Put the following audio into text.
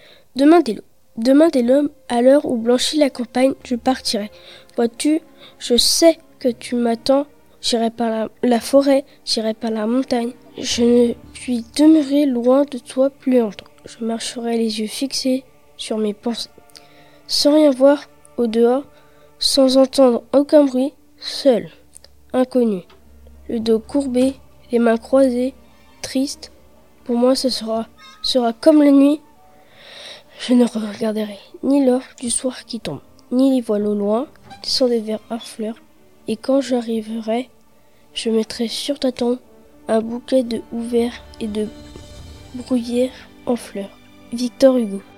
Demain dès l'aube, à l'heure où blanchit la campagne, je partirai. Vois-tu, je sais que tu m'attends. J'irai par la forêt, j'irai par la montagne. Je ne puis demeurer loin de toi plus longtemps. Je marcherai les yeux fixés sur mes pensées, sans rien voir au dehors, sans entendre aucun bruit, seul, inconnu, le dos courbé, les mains croisées, triste. Pour moi, ce sera comme la nuit. Je ne regarderai ni l'or du soir qui tombe, ni les voiles au loin, descendre vers Harfleur. Et quand j'arriverai, je mettrai sur ta tombe un bouquet de houverts et de bruyères en fleurs. Victor Hugo.